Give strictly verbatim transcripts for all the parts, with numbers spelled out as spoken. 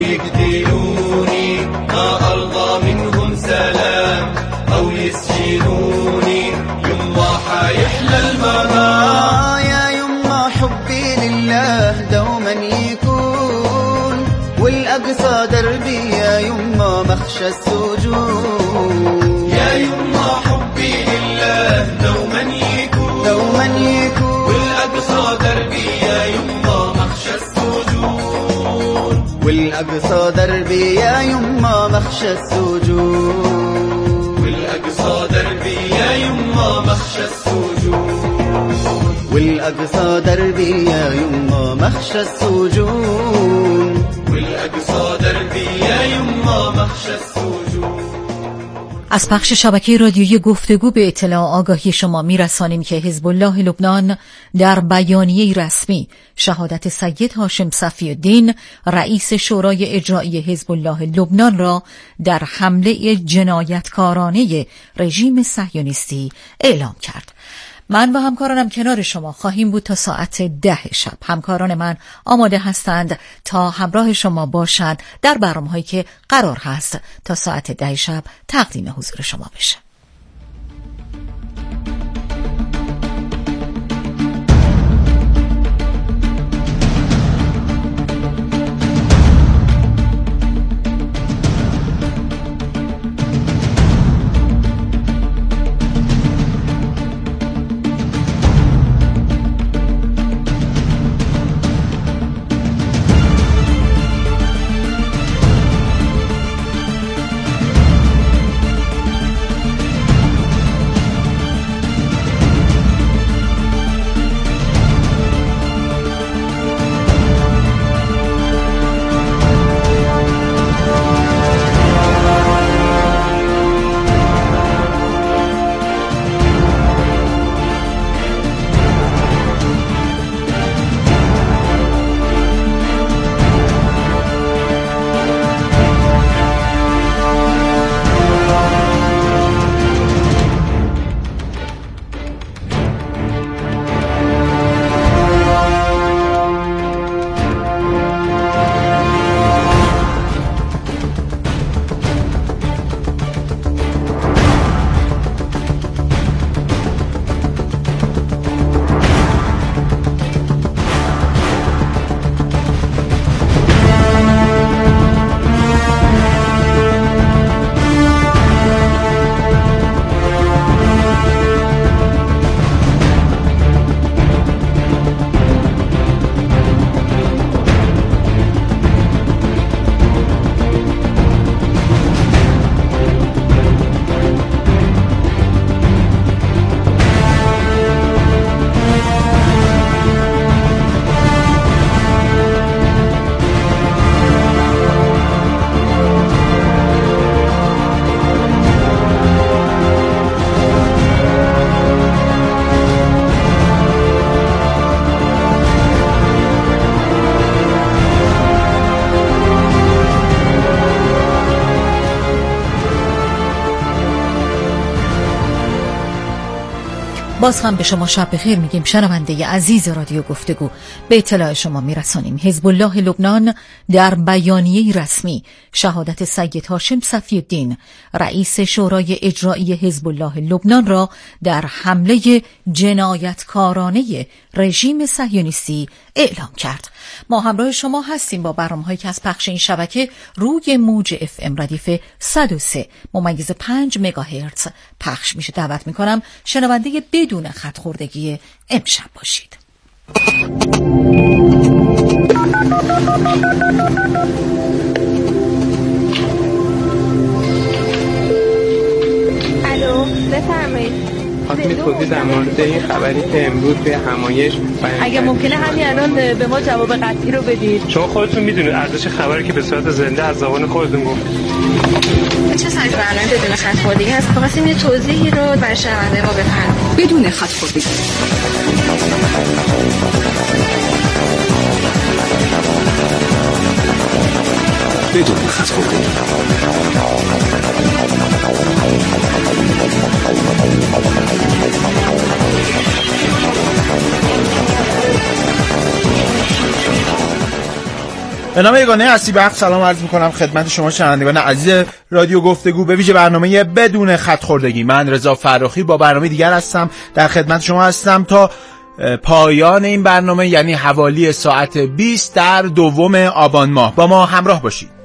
يقتلوني ما أرضى منهم سلام أو يسجنوني يما حيحلى المنام يا يما حبي لله دوما يكون والأقصى دربي يا يما مخشى السجون يا يما حبي لله دوما يكون دوما يكون والأقصى دربي يا يما مخشى السجون والأقصى دربي يا يما مخشى السجون والأقصى دربي يا يما مخشى السجون والأقصى دربي يا يما مخشى السجون والأقصى دربي يا يما مخشى السجون. از پخش شبکه رادیویی گفتگو به اطلاع آگاهی شما میرسانیم که حزب الله لبنان در بیانیه رسمی شهادت سید هاشم صفی‌الدین رئیس شورای اجرایی حزب الله لبنان را در حمله جنایتکارانه رژیم صهیونیستی اعلام کرد. من و همکارانم کنار شما خواهیم بود تا ساعت ده شب. همکاران من آماده هستند تا همراه شما باشند در برنامه‌هایی که قرار هست تا ساعت ده شب تقدیم حضور شما بشه. باز هم به شما شب بخیر میگیم شنونده عزیز رادیو گفتگو. به اطلاع شما میرسانیم حزب الله لبنان در بیانیه رسمی شهادت سید هاشم صفی‌الدین رئیس شورای اجرایی حزب الله لبنان را در حمله جنایتکارانه رژیم صهیونیستی اعلام کرد. ما همراه شما هستیم با برنامه‌هایی که از پخش این شبکه روی موج اف ام ردیف صد و سه ممیز پنج مگاهرتز پخش میشه. دعوت میکنم شنونده بدون خط خوردگی امشب باشید. الو بفرمایید. خواستیم توضیح در مورد این خبری که امروز به همایش اگه ممکنه همین الان به ما جواب قطعی رو بدید. شما خودتون میدونید ارزش خبری که به صورت زنده از زبان خودتون گفت. چه سایز برنامه بدون خط خوردگی هست؟ خواستیم یه توضیحی رو برای شنونده ما بفرمایید. بدون خط خوردگی. بدون خط خوردگی. به نام یگانه هستی به حق سلام عرض میکنم خدمت شما شنوندگان عزیز رادیو گفتگو، به ویژه برنامه بدون خط خوردگی. من رضا فرخی با برنامه دیگر هستم، در خدمت شما هستم تا پایان این برنامه، یعنی حوالی ساعت بیست در دوم آبان ماه. با ما همراه باشید.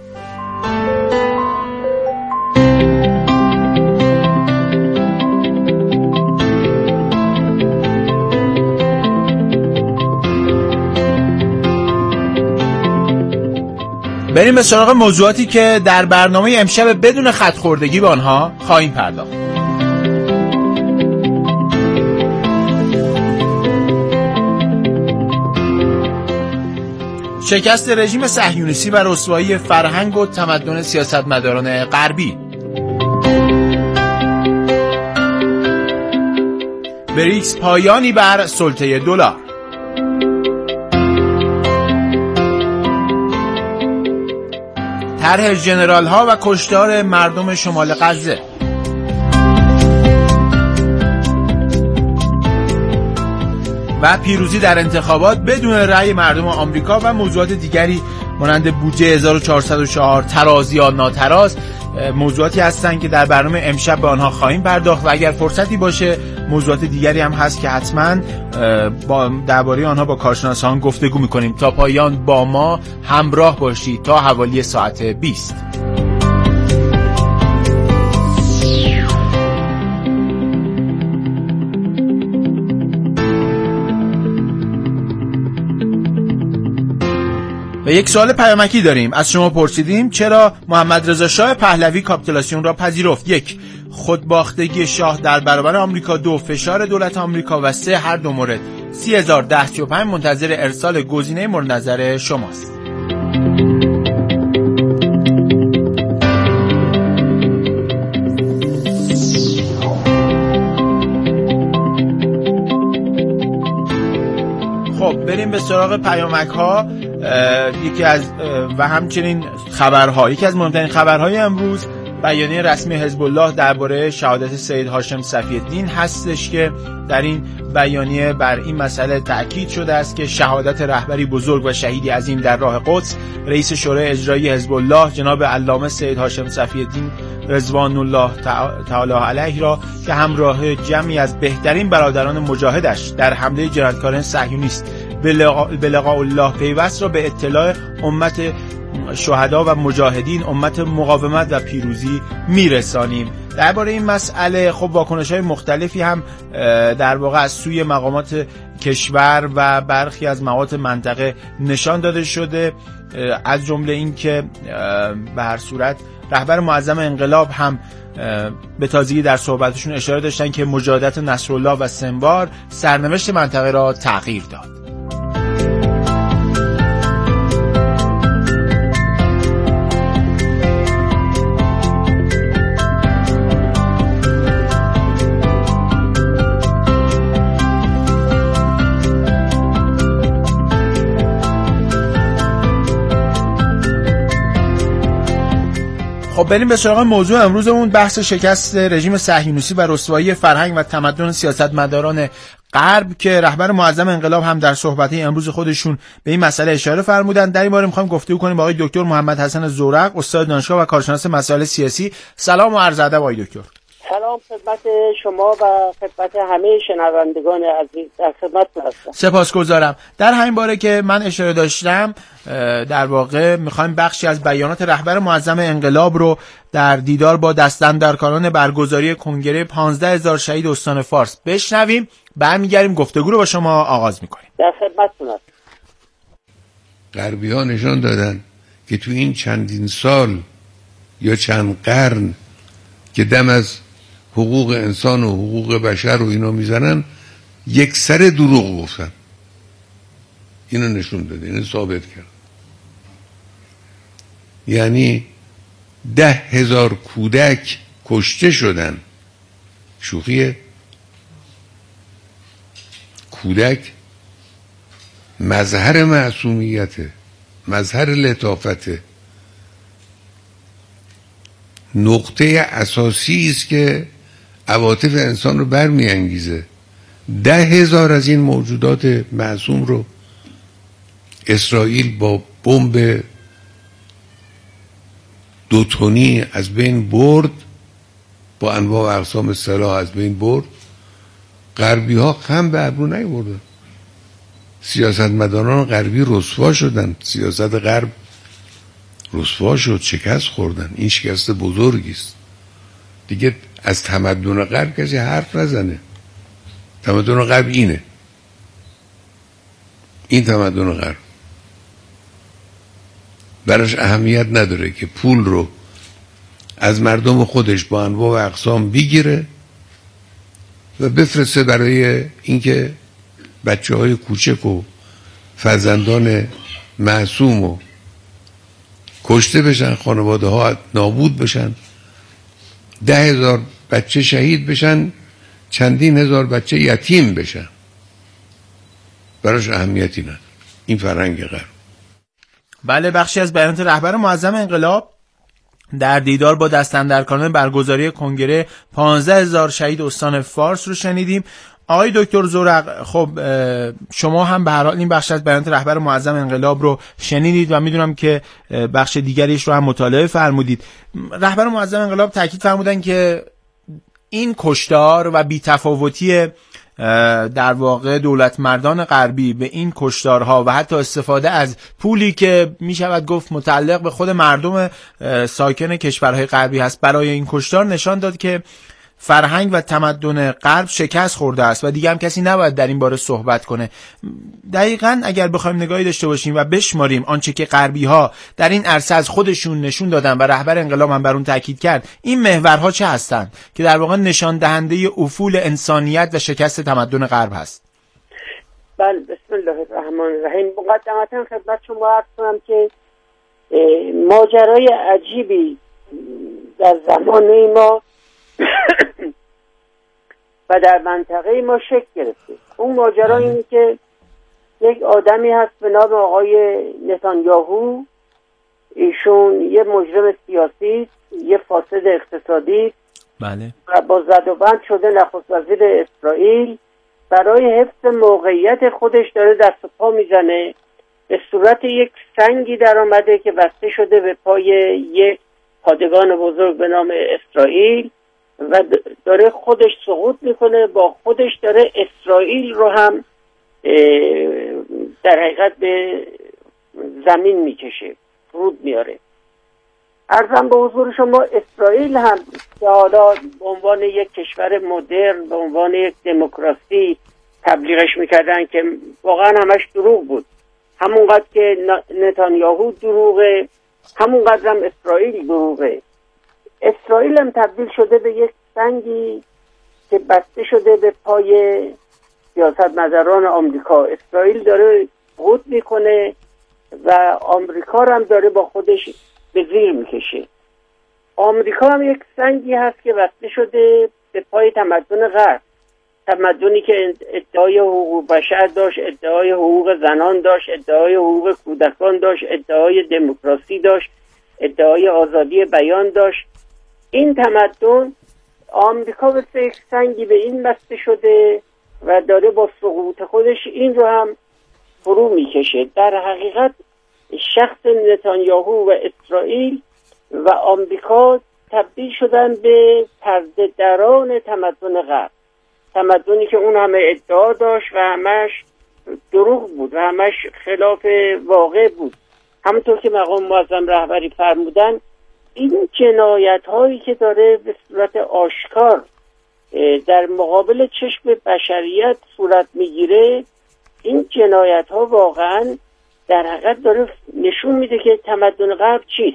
بریم به سراغ موضوعاتی که در برنامه امشب بدون خط خوردگی به آنها خواهیم پرداخت. شکست رژیم صهیونیستی و رسوایی فرهنگ و تمدن سیاستمداران غربی. بریکس پایانی بر سلطه دلار. طرح ژنرال ها و کشتار مردم شمال غزه. و پیروزی در انتخابات بدون رأی مردم آمریکا و موضوعات دیگری مانند بودجه هزار و چهارصد و چهار، تراز یا ناتراز، موضوعاتی هستند که در برنامه امشب به آنها خواهیم پرداخت و اگر فرصتی باشه موضوعات دیگری هم هست که حتما با درباره آنها با کارشناسان گفتگو میکنیم. تا پایان با ما همراه باشید تا حوالی ساعت بیست. و یک سوال پیامکی داریم. از شما پرسیدیم چرا محمد رضا شاه پهلوی کاپیتولاسیون را پذیرفت؟ یک، خودباختگی شاه در برابر آمریکا. دو، فشار دولت آمریکا. و سه، هر دو مورد. سی هزار ده سی و پنج منتظر ارسال گزینه مورد نظر شماست. خب بریم به سراغ پیامک ها. یکی از و همچنین خبرها. یکی از مهمترین خبرهای امروز بیانیه رسمی حزب الله درباره شهادت سید هاشم صفی الدین هستش که در این بیانیه بر این مسئله تأکید شده است که شهادت رهبری بزرگ و شهیدی عظیم در راه قدس، رئیس شورای اجرایی حزب الله جناب علامه سید هاشم صفی الدین رضوان الله تعالی علیه را که همراه جمعی از بهترین برادران مجاهدش در حمله جنایتکاران صهیونیست به لقاء الله پیوست را به اطلاع امت شهدا و مجاهدین، امت مقاومت و پیروزی میرسانیم. درباره این مسئله خب واکنش‌های مختلفی هم در واقع از سوی مقامات کشور و برخی از مقامات منطقه نشان داده شده، از جمله این که به هر صورت رهبر معظم انقلاب هم به تازگی در صحبتشون اشاره داشتن که مجاهدت نصرالله و سنبار سرنوشت منطقه را تغییر داد. خب بریم به سراغ موضوع امروزمون. بحث شکست رژیم صهیونیستی و رسوایی فرهنگ و تمدن سیاستمداران غرب که رهبر معظم انقلاب هم در صحبت‌های امروز خودشون به این مسئله اشاره فرمودن. در این باره می‌خوایم گفتگو کنیم با آقای دکتر محمد حسن زورق، استاد دانشگاه و کارشناس مسائل سیاسی. سلام و عرض ادب آقای دکتر. سلام خدمت شما و خدمت همه شنوندگان عزیز، در خدمتتون هستم. سپاسگزارم. در همین باره که من اشاره داشتم، در واقع میخوایم بخشی از بیانات رهبر معظم انقلاب رو در دیدار با دستاندرکاران برگزاری کنگره پانزده هزار شهید استان فارس بشنویم. برمیگردیم گفتگو رو با شما آغاز میکنیم. در خدمتتون هستم. غربی‌ها نشان دادن که تو این چندین سال یا چند قرن که دم از حقوق انسان و حقوق بشر و اینا میزنن، یک سر دروغ گفتن. اینو نشون داده، اینو ثابت کرد. یعنی ده هزار کودک کشته شدن. شوخیه؟ کودک مظهر معصومیته، مظهر لطافته، نقطه اساسی است که عواطف انسان رو برمی‌انگیزه. ده هزار از این موجودات معصوم رو اسرائیل با بمب دو تونی از بین برد، با انواع و اقسام سلاح از بین برد. غربی ها خم به ابرو نیاوردن. سیاستمداران غربی رسوا شدن، سیاست غرب رسوا شد، شکست خوردن. این شکست بزرگی است. دیگه از تمدن غرب کسی حرف نزنه. تمدن غرب اینه، این تمدن غرب براش اهمیت نداره که پول رو از مردم خودش با انواع و اقسام بگیره و بفرسته برای اینکه بچه های کوچک و فرزندان معصوم و کشته بشن، خانواده ها نابود بشن، ده هزار بچه شهید بشن، چندین هزار بچه یتیم بشن. براش اهمیتی نداره. این فرهنگ غرب. بله، بخشی از بیانات رهبر معظم انقلاب در دیدار با دست‌اندرکاران برگزاری کنگره پانزده هزار شهید استان فارس رو شنیدیم. آقای دکتر زورق، خب شما هم به هر حال این بخش از بیانات رهبر معظم انقلاب رو شنیدید و میدونم که بخش دیگریش رو هم مطالعه فرمودید. رهبر معظم انقلاب تاکید فرمودن که این کشتار و بی‌تفاوتی در واقع دولت مردان غربی به این کشتارها و حتی استفاده از پولی که می شود گفت متعلق به خود مردم ساکن کشورهای غربی هست برای این کشتار نشان داد که فرهنگ و تمدن غرب شکست خورده است و دیگه هم کسی نباید در این باره صحبت کنه. دقیقاً اگر بخوایم نگاهی داشته باشیم و بشماریم آنچه که غربی ها در این عرصه از خودشون نشون دادن و رهبر انقلاب هم بر اون تاکید کرد، این محورها چه هستند که در واقع نشان دهنده افول انسانیت و شکست تمدن غرب هست؟ بله، بسم الله الرحمن الرحیم. مقدمتا خدمت شما عرض کنم که ماجرای عجیبی در زمانه ما و در منطقه ما شکل گرفته. اون ماجرا اینه که یک آدمی هست به نام آقای نتانیاهو. ایشون یه مجرم سیاسی، یه فاسد اقتصادی، بله، و با زد و بند شده نخست وزیر اسرائیل. برای حفظ موقعیت خودش داره دست و پا میزنه. به صورت یک سنگی در آمده که بسته شده به پای یک پادگان بزرگ به نام اسرائیل و داره خودش سقوط میکنه. با خودش داره اسرائیل رو هم در حقیقت به زمین میکشه، فرود میاره. عرضم به حضور شما اسرائیل هم که حالا به عنوان یک کشور مدرن، به عنوان یک دموکراسی تبلیغش میکردن که واقعا همش دروغ بود. همونقدر که نتانیاهو دروغه، همونقدر هم اسرائیل دروغه. اسرائیل هم تبدیل شده به یک سنگی که بسته شده به پای سیاستمداران آمریکا. اسرائیل داره سقوط میکنه و آمریکا هم داره با خودش به زیر میکشه. آمریکا هم یک سنگی هست که بسته شده به پای تمدن غرب، تمدنی که ادعای حقوق بشر داشت، ادعای حقوق زنان داشت، ادعای حقوق کودکان داشت، ادعای دموکراسی داشت، ادعای آزادی بیان داشت. این تمدن آمریکا مثل یک سنگی به این بسته شده و داره با سقوط خودش این رو هم فرو میکشه. در حقیقت شخص نتانیاهو و اسرائیل و آمریکا تبدیل شدن به پرده دران تمدن غرب، تمدنی که اون همه ادعا داشت و همش دروغ بود و همش خلاف واقع بود. همونطور که مقام معظم رهبری فرمودن، این جنایت هایی که داره به صورت آشکار در مقابل چشم بشریت صورت میگیره، این جنایت ها واقعا در حقیقت داره نشون میده که تمدن غرب چیست.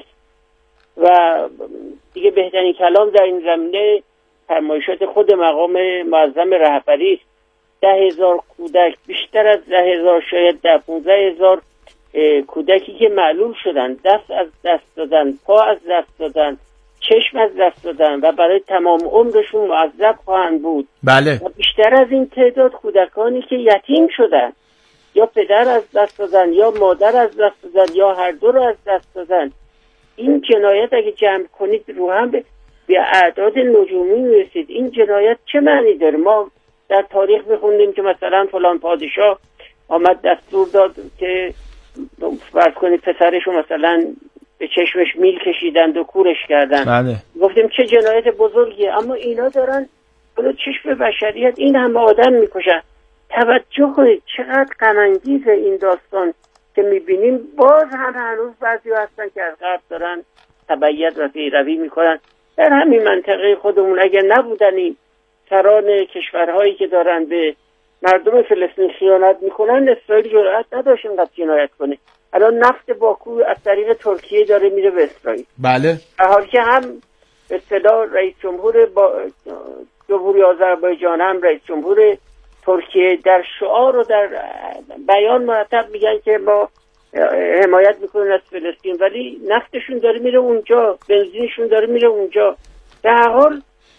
و دیگه بهترین کلام در این زمینه فرمایشات خود مقام معظم رهبری است. ده هزار کودک، بیشتر از ده هزار، شاید ده پونزده هزار کودکی که معلول شدن، دست از دست دادن، پا از دست دادن، چشم از دست دادن و برای تمام عمرشون معذب خواهند بود. بله. و بیشتر از این تعداد کودکانی که یتیم شدن، یا پدر از دست دادن یا مادر از دست دادن یا هر دو رو از دست دادن. این جنایت اگه جمع کنید رو هم به, به اعداد نجومی میرسید. این جنایت چه معنی داره؟ ما در تاریخ میخوندیم که مثلا فلان پادشاه آمد دستور داد که فرض کنید پسرشو مثلا به چشمش میل کشیدند و کورش کردند. بله. گفتیم چه جنایت بزرگیه، اما اینا دارن برای چشم بشریت این همه آدم میکشن. توجه کنید چقدر غم انگیزه این داستان که میبینیم. باز هم هنوز بعضی هستن که از غرب دارن تبعیت و پیروی میکنن. در همین منطقه خودمون اگر نبودن این سران کشورهایی که دارن به مردم فلسطین خیانت میکنن، اسرائیل جرأت نداشت اینقدر جنایت کنه. الان نفت باکو از طریق ترکیه داره میره به اسرائیل. بله. در حالی که هم به اصطلاح رئیس جمهور با جمهوری آذربایجان هم رئیس جمهور ترکیه در شعار و در بیان مرتب میگن که ما حمایت میکنن از فلسطین، ولی نفتشون داره میره اونجا، بنزینشون داره میره اونجا. به هر حال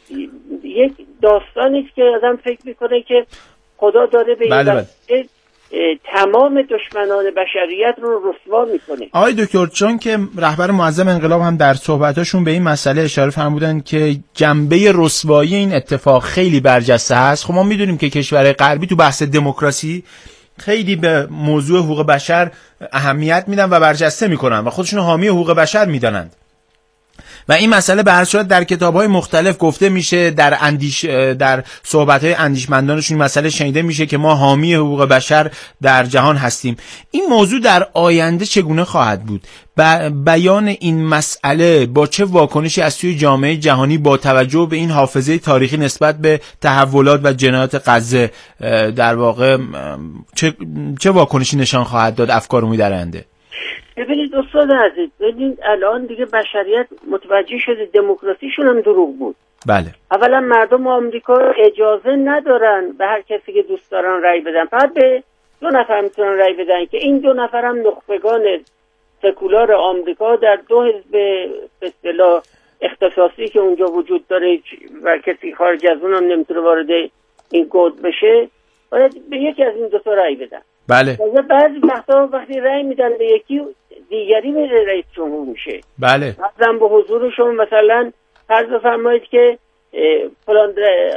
یک داستانی است که آدم فکر میکنه که خدا داره به بله این بله. تمام دشمنان بشریت رو رسوا میکنه. آقای دکتر، چون که رهبر معظم انقلاب هم در صحبتاشون به این مسئله اشاره فرمودن که جنبه رسوایی این اتفاق خیلی برجسته هست. خب ما میدونیم که کشورهای غربی تو بحث دموکراسی خیلی به موضوع حقوق بشر اهمیت میدن و برجسته میکنن و خودشون حامی حقوق بشر میدانند و این مسئله به هر صورت در کتاب‌های مختلف گفته میشه، در اندیش در صحبت‌های اندیشمندانشون مسئله شنیده میشه که ما حامی حقوق بشر در جهان هستیم. این موضوع در آینده چگونه خواهد بود؟ بیان این مسئله با چه واکنشی از سوی جامعه جهانی با توجه به این حافظه تاریخی نسبت به تحولات و جنایات غزه در واقع چه چه واکنشی نشان خواهد داد افکار عمومی در آینده؟ ببینید استاد عزیز، ببینید الان دیگه بشریت متوجه شده دموکراسیشون هم دروغ بود. بله. اولا مردم آمریکا اجازه ندارن به هر کسی که دوست دارن رأی بدن، فقط به دو نفر میتونن رأی بدن که این دو نفر هم نخبگان سکولار آمریکا در دو حزب به اصطلاح اختصاصی که اونجا وجود داره و کسی خارج از اون هم نمیتونه وارد این گود بشه، باید به یکی از این دو تا رأی بدن. بله. بعضی وقتا وقتی رأی میدن به یکی دیگری میره رئیس جمهور میشه. بله. مثلا به حضور شما مثلا فرض بفرمایید که فلان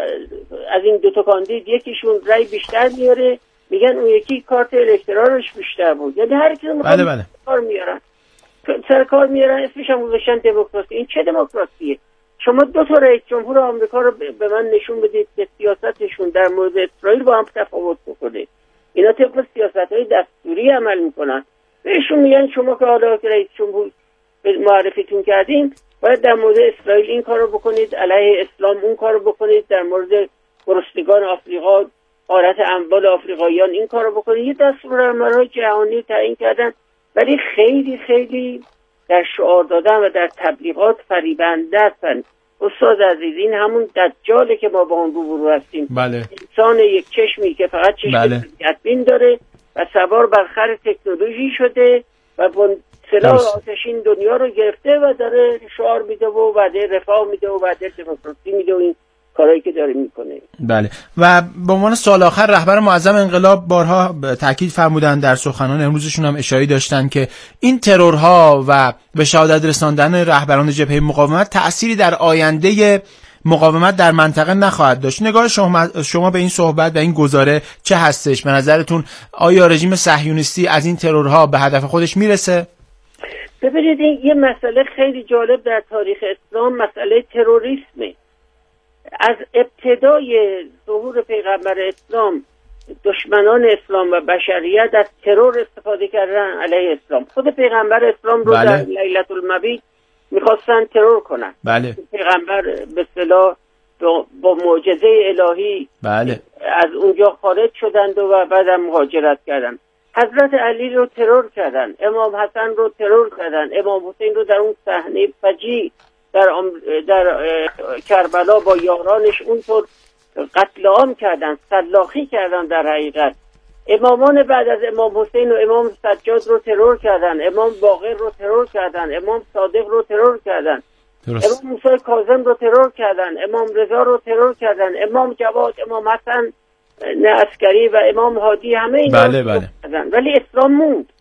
از این دو تا کاندید یکیشون رأی بیشتر میاره، میگن اون یکی کارت الکترالش بیشتر بود. یعنی هر کی رو بله بله. کار میارن. سر کار میارن، اسمش هم گذاشتن دموکراسی. این چه دموکراسیه؟ شما دو تا رئیس جمهور آمریکا رو به من نشون بدید که سیاستشون در مورد اسرائیل با هم تفاوت بکنه. اینا طبق سیاست‌های دستوری عمل میکنن. بهشون میگن شما که حالا که رئیس جمهور معرفیتون کردیم باید در مورد اسرائیل این کارو بکنید، علیه اسلام اون کارو بکنید، در مورد گرسنگان آفریقا، غارت اموال آفریقاییان این کارو بکنید. یه دستورالعمل‌های جهانی تعیین کردن، ولی خیلی خیلی در شعار دادن و در تبلیغات فریبنده هستن. استاد عزیز، این همون دجاله که ما با اون روبرو هستیم. بله. انسان یک چشمی که فقط چشم بله. بین داره و سوار بر خر تکنولوژی شده و با سلاح آتشین دنیا رو گرفته و داره شعار میده و وعده رفاه میده و وعده دموکراسی میده و این کارهایی که داره میکنه. بله. و به عنوان سوال آخر، رهبر معظم انقلاب بارها تاکید فرمودن در سخنان امروزشون هم اشاره داشتن که این ترورها و به شهادت رساندن رهبران جبهه مقاومت تأثیری در آینده مقاومت در منطقه نخواهد داشت. نگاه شما شما به این صحبت و این گزاره چه هستش؟ به نظرتون آیا رژیم صهیونیستی از این ترورها به هدف خودش میرسه؟ ببینید این یه مسئله خیلی جالب در تاریخ اسلام، مسئله تروریسمه. از ابتدای ظهور پیغمبر اسلام دشمنان اسلام و بشریت از ترور استفاده کردن علیه اسلام. خود پیغمبر اسلام رو بله. در لیلة المبیت میخواستن ترور کنن. بله. پیغمبر به اصطلاح با معجزه الهی بله. از اونجا خارج شدند و بعدم مهاجرت کردن. حضرت علی رو ترور کردن، امام حسن رو ترور کردن، امام حسین رو در اون صحنه فجیع در, در کربلا با یارانش اونطور قتل عام کردن، سلاخی کردن. در حقیقت امامان بعد از امام حسین و امام سجاد رو ترور کردن، امام باقر رو ترور کردن، امام صادق رو ترور کردن، درست. امام موسی کاظم رو ترور کردن، امام رضا رو ترور کردن، امام جواد، امام حسن نه عسکری و امام هادی، همه اینا بله بله. کردن. ولی اسلام موند.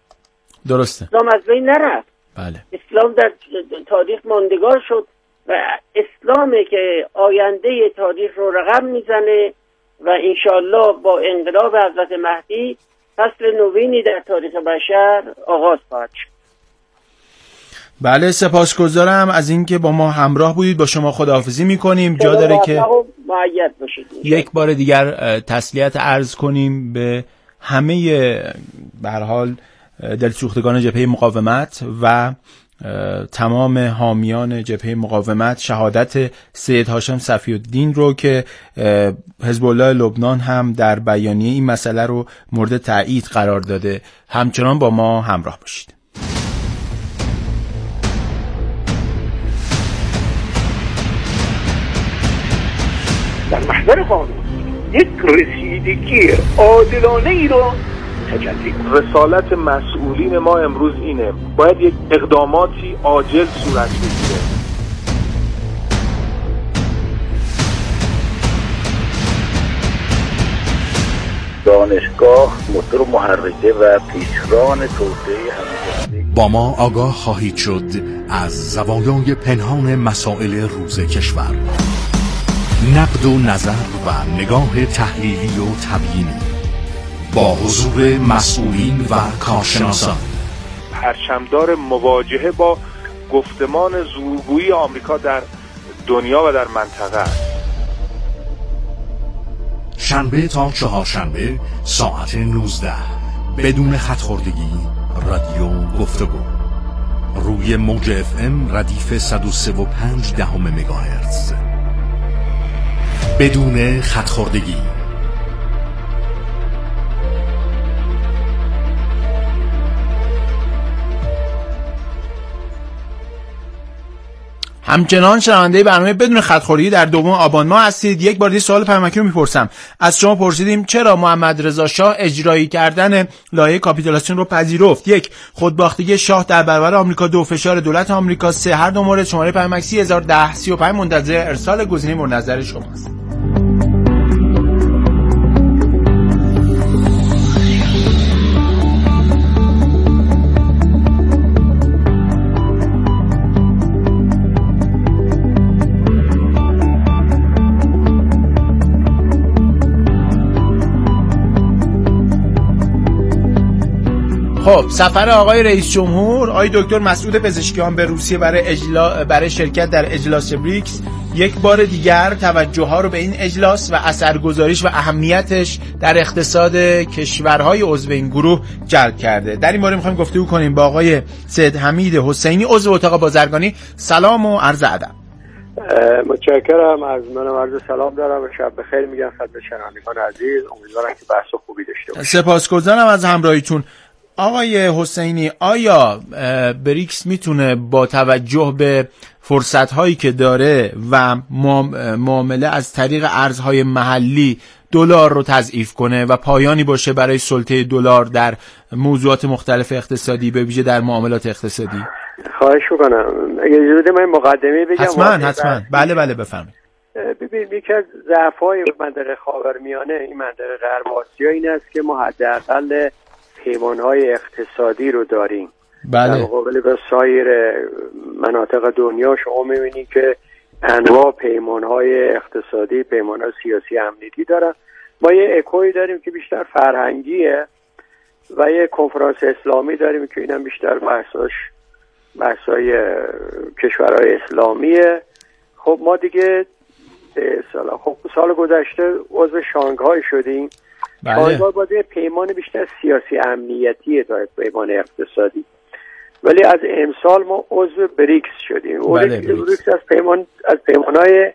درسته. اسلام از بین نرفت. بله. اسلام در تاریخ ماندگار شد و اسلامی که آینده تاریخ رو رقم میزنه و انشالله با انقلاب حضرت مهدی فصل نوینی در تاریخ بشر آغاز خواهد شد. بله سپاسگزارم از اینکه با ما همراه بودید. با شما خداحافظی میکنیم. جا داره که یک بار دیگر تسلیت عرض کنیم به همه به هر حال دلسوختگان جبهه مقاومت و تمام حامیان جبهه مقاومت، شهادت سید هاشم صفی الدین رو که حزب الله لبنان هم در بیانیه این مسئله رو مورد تایید قرار داده. همچنان با ما همراه باشید. در محضر قانون یک رسیدگی عادلانه ای رو تجلی کنیم. رسالت مسئولین ما امروز اینه، باید یک اقداماتی عاجل صورت بگیره. دانشگاه موتور محرکه و پیشران توسعه همکاری. با ما آگاه خواهید شد از زوایای پنهان مسائل روز کشور، نقد و نظر و نگاه تحلیلی و تبیینی با حضور مسئولین و کارشناسان. پرچمدار مواجهه با گفتمان زورگویی آمریکا در دنیا و در منطقه است. شنبه تا چهارشنبه ساعت نوزده بدون خط‌خوردگی رادیو گفتگو روی موج اف ام ردیف صد و سه و پنج دهم مگاهرتز بدون خط‌خوردگی. همچنان شنونده برنامه بدون خط‌خوردگی در دوم آبان ماه هستید. یک بار دیگه سوال پیامکی رو میپرسم. از شما پرسیدیم چرا محمد رضا شاه اجرایی کردن لایحه کاپیتولاسیون رو پذیرفت؟ یک، خودباختگی شاه در برابر آمریکا. دو، فشار دولت آمریکا. سه، هر دو مورد. شماره پیامک سی هزار و ده سی و پنج منتظر ارسال گزینه مورد نظر شماست. خب سفر آقای رئیس جمهور آقای دکتر مسعود پزشکیان به روسیه برای اجلا... برای شرکت در اجلاس بریکس یک بار دیگر توجه ها رو به این اجلاس و اثرگذاریش و اهمیتش در اقتصاد کشورهای عضو این گروه جلب کرده. در این باره می‌خوایم گفتگو کنیم با آقای سید حمید حسینی عضو اتاق بازرگانی. سلام و عرض ادب. متشکرم. از منم عرض سلام دارم و شب بخیر میگم خدمت شنوندگان عزیز. امیدوارم که بحث خوبی داشته باشیم. سپاسگزارم از همراهیتون. آقای حسینی، آیا بریکس میتونه با توجه به فرصت‌هایی که داره و معامله از طریق ارزهای محلی دلار رو تضعیف کنه و پایانی باشه برای سلطه دلار در موضوعات مختلف اقتصادی، به ویژه در معاملات اقتصادی؟ خواهش می‌کنم. اگه اجازه بدید من مقدمه بگم. حتما حتما. بله بله بفرمایید. ببین یکی از ضعف‌های منطقه خاورمیانه، این منطقه غرب آسیا، این است که ما حداقل پیمان‌های اقتصادی رو داریم. بله. در مقابل با سایر مناطق دنیا شما می‌بینید که انواع پیمان‌های اقتصادی، پیمان‌های سیاسی امنیتی دارن. ما یه اکوی داریم که بیشتر فرهنگیه و یه کنفرانس اسلامی داریم که اینم بیشتر بحثاش بحثای کشورهای اسلامیه. خب ما دیگه سال خب سال گذشته عضو شانگهای شدیم. بله. شانگهای باید پیمان بیشتر سیاسی امنیتیه تا پیمان اقتصادی، ولی از امسال ما عضو بریکس شدیم. بله. بریکس از پیمان از پیمانهای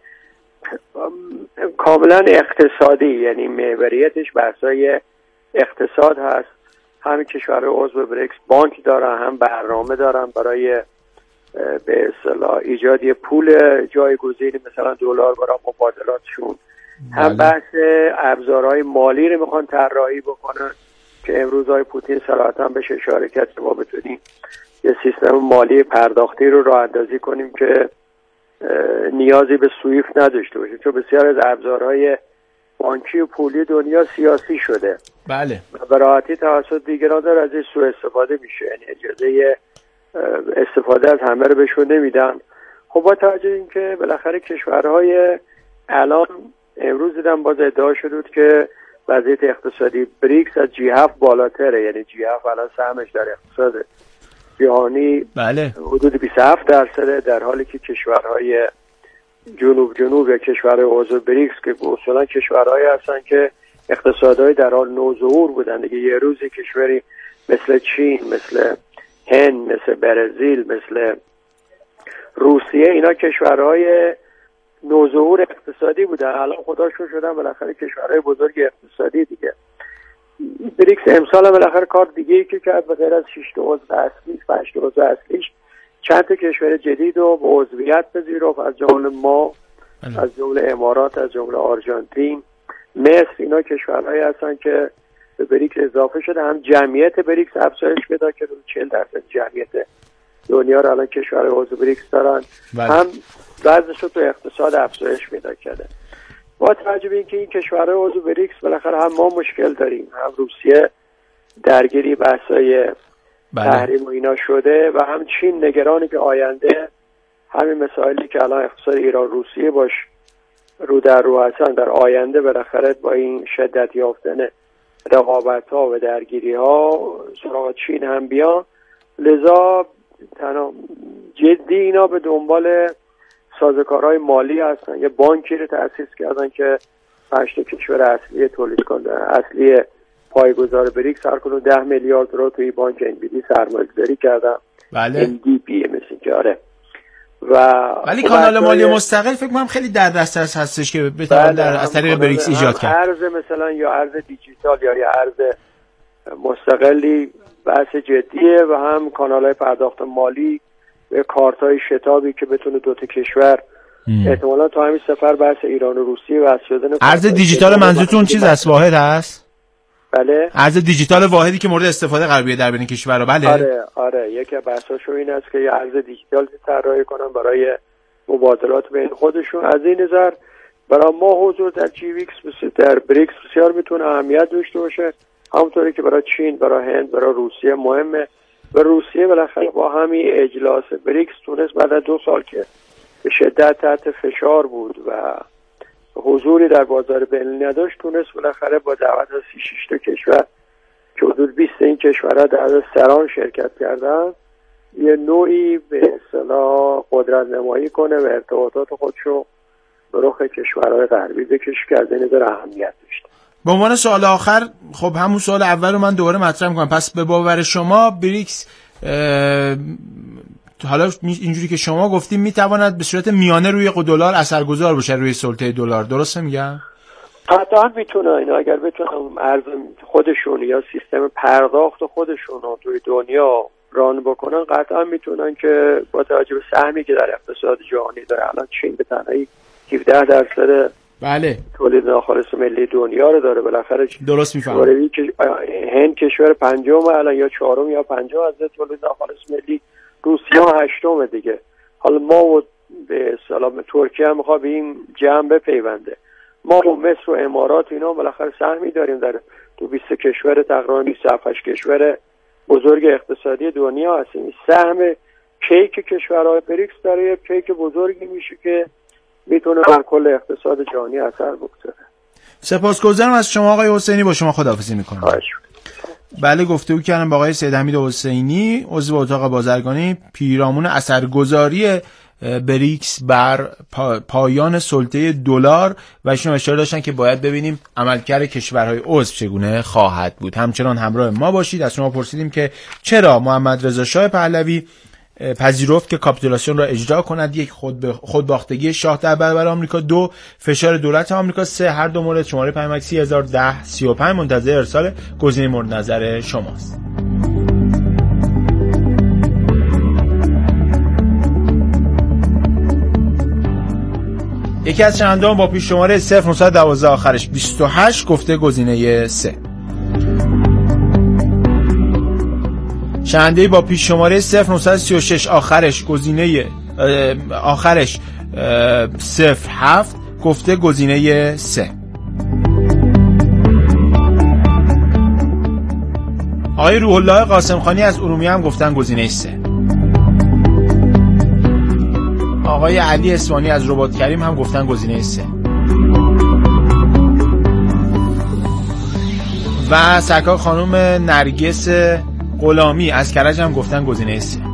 کاملا اقتصادی، یعنی محوریتش بحثای اقتصاد هست. همین کشورهای عضو بریکس بانک دارن، هم برنامه دارن برای به اصطلاح ایجاد یه پول جایگزین مثلا دلار برای مبادلاتشون. هم بحث ابزارهای مالی رو میخوان طراحی بکنن که امروز های پوتین صراحتاً بهش اشاره کرد که ما بتونیم یه سیستم مالی پرداختی رو راه اندازی کنیم که نیازی به سویفت نداشته باشیم، چون بسیار از ابزارهای بانکی و پولی دنیا سیاسی شده. بله. و به راحتی توسط دیگران داره از این سوء استفاده میشه، یعنی اجازه استفاده از همه رو بهشون نمیدن. خب با توجه این که بالاخره کشورهای الان امروز دیدم باز ادعا شده بود که وضعیت اقتصادی بریکس از جی هفت بالاتره، یعنی جی هفت الان سهمش در اقتصاد جهانی بله حدود بیست و هفت درصده، در حالی که کشورهای جنوب جنوب یا کشورهای عضو بریکس که اصولا کشورهایی هستن که اقتصادهای در حال نوظهور بودن دیگه، یه روزی کشوری مثل چین، مثل هند، مثل برزیل، مثل روسیه، اینا کشورهای نوظهور اقتصادی بودن، الان خداشون شدن بالاخره کشورهای بزرگ اقتصادی دیگه. بریکس امسال بالاخره کار دیگه ای که کرد، به غیر از شش تا عضو اصلی، پنج تا عضو اصلیش چند تا کشور جدید رو به عضویت پذیرفت، از جمله ما، از جمله امارات، از جمله آرژانتین، مصر. اینا کشورهایی هستن که به بریکس اضافه شده. هم جمعیت بریکس افزایش پیدا کرد، چهل درصد جمعیت دنیا رو الان کشورهای عضو بریکس دارن. بله. هم وضعش رو تو اقتصاد افزایش پیدا کرده. با توجه به اینکه این کشورهای عضو بریکس بالاخره هم ما مشکل داریم، هم روسیه درگیری بحثای بله. تحریم و اینا شده و هم چین نگرانی که آینده همین مسائلی که الان اقتصاد ایران روسیه باش رو در رو هستن در آینده بالاخره با این شدت یافتن رقابت ها و درگیری ها سراغ چین هم بیان. لذا تنها جدی اینا به دنبال سازوکارهای مالی هستن. یه بانکی رو تأسیس کردن که پنج تا کشور اصلی تولید کننده اصلی پایه‌گذار بریکس هر کدوم ده میلیارد دلار توی بانک ان بی دی سرمایه‌گذاری کردن. بله. ان دی پی مثل که آره. و ولی کانال مالی مستقل فکر کنم خیلی در دسترس هستش که بتونه در از طریق بریکس ایجاد کرد. ارز مثلا یا ارز دیجیتال یا یا ارز مستقلی بحث جدیه و هم کانال‌های پرداخت مالی به کارت‌های شتابی که بتونه دو تا کشور احتمالاً تا همین سفر بحث ایران و روسیه واسه شدن ارز دیجیتال منظورتون چیز از واحد هست؟ بله. ارز دیجیتال واحدی که مورد استفاده قرار بیاد در بین کشورها. بله. آره آره یکی از بحثاشو این است که یه ارز دیجیتال طراحی کنن برای مبادلات بین خودشون. از این نظر برای ما حضور در جی ویکس در بریکس بسیار میتونه اهمیت داشته باشه، همونطوری که برای چین، برای هند، برای روسیه مهمه. و روسیه بالاخره با همین اجلاس بریکس تونست بعد از دو سال که به شدت تحت فشار بود و حضوری در بازار بین‌المللی نداشت، تونست بالاخره با دعوت از سی و شش تا کشور که حدود بیست این کشورها در سران شرکت کردن یه نوعی به اصطلاح قدرت نمایی کنه و ارتباطات خودشو به رخ کشورهای غربی بکشه که از این نظر اهمیت داشته. به عنوان سوال آخر، خب همون سوال اول رو من دوباره مطرح می‌کنم. پس به باور شما بریکس حالا اینجوری که شما گفتیم میتواند به صورت میانه روی دلار اثرگذار باشه روی سلطه دلار، درسته میگم؟ قطعا میتونه. اینا اگر بتونن ارز خودشون یا سیستم پرداخت خودشون رو توی دنیا ران بکنن، قطعا میتونن که با توجه به سهمی که در اقتصاد جهانی داره، الان چین به تنهایی هفده درصد بله تولید ناخالص ملی دنیا رو داره. بالاخره درست میفهمم هند کشور پنجم الان یا چهارم یا پنجم از تولید ناخالص ملی، روسیه هشتم دیگه. حالا ما و به اصطلاح ترکیه هم میخواد به این جمع بپیونده. ما و مصر و امارات اینا بالاخره سهمی داریم در تو بیست کشور تقریبا بیست و هفت کشور بزرگ اقتصادی دنیا هستیم. سهم کیک کشورهای بریکس داره یه کیک بزرگی میشه که میتونه بر کل اقتصاد جهانی اثر بگذاره. سپاسگزارم از شما آقای حسینی. با شما خداحافظی میکنم. خواهش. بله، گفتگو کردم با آقای سید حمید حسینی، عضو اتاق بازرگانی، پیرامون اثرگذاری بریکس بر پایان سلطه دلار و ایشون اشاره داشتن که باید ببینیم عملکرد کشورهای عضو چگونه خواهد بود. همچنان همراه ما باشید. از شما پرسیدیم که چرا محمد رضا شاه پهلوی پذیرفت که کاپیتولاسیون را اجرا کند. یک، خود خودباختگی شاه در برابر آمریکا. دو، فشار دولت آمریکا. سه، هر دو مورد شماره پیامک سی هزار و ده سی و پنج منتظر ارسال گزینه مورد نظر شماست. یکی از شنوندگان با پیش شماره صفر نه یک دو آخرش بیست و هشت گفته گزینه سه. شنونده با پیش شماره صفر نه سه شش آخرش گزینه آخرش صفر هفت گفته گزینه سه. آقای روح الله قاسم خانی از ارومیه هم گفتن گزینه سه. آقای علی اسوانی از رباط کریم هم گفتن گزینه سه. و سرکار خانم نرگس غلامی از کرج هم گفتن گزینه سی.